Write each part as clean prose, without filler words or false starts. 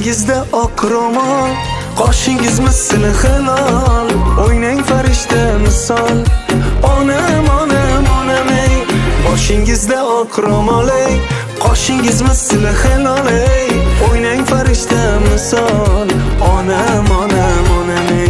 Boshingizda oq ro'mol, qoshingiz misli hilol, o'ynang farishta misol. Onam, onam, onam ey. Boshingizda oq ro'mol ey, qoshingiz misli hilol ey, o'ynang farishta misol. Onam, onam, onam ey.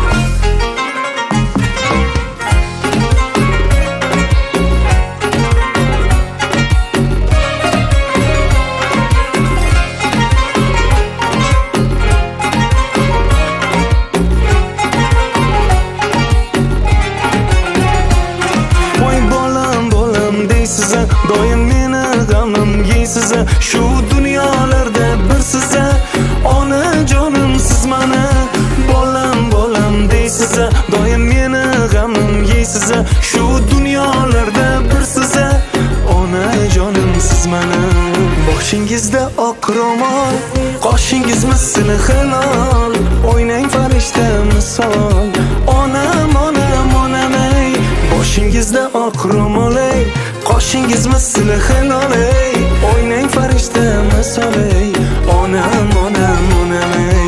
Doim meni g'amim yeysiz, shu dunyolarda bir siz, onajonim siz mana. Bolam bolam deysiz, doim meni g'amim yeysiz, shu dunyolarda bir siz, onajonim siz mana. Boshingizda oq ro'mol, qoshingiz misli hilol, o'ynang farishta misol. Onam, onam, onam ey. Boshingizda oq ro'mol ey, qoshingiz misli hilol ey, o'ynang farishta misol ey. Onam, onam, onam ey.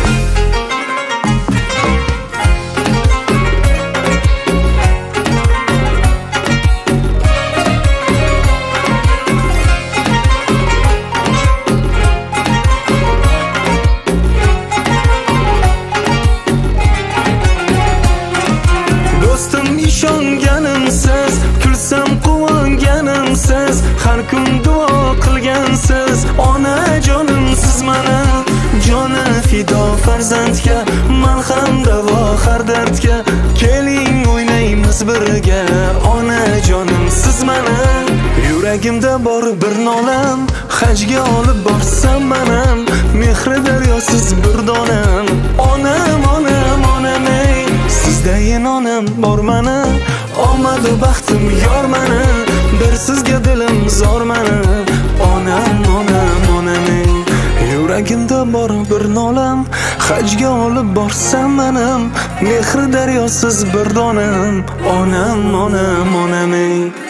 Do'stim ishonganimsiz, kulsam quvonganimsiz, har kun duo qilgansiz, onajonim siz mana. Joni fido farzandga, malham davo har dardga, keling o'ynaymiz birga, onajonim siz mana. Yuragimda bor bir nolam, hajga olib borsam manam, mehri daryosiz bir donam. Onam, onam, onam ey. Sizdayin onam bor mana, omadu baxtim yor mana, bir sizga dilim zor mana. Onam, onam, onam ey. Yuragimda bor bir nolam, hajga olib borsam manam, mehri daryosiz bir donam. Onam, onam, onam ey.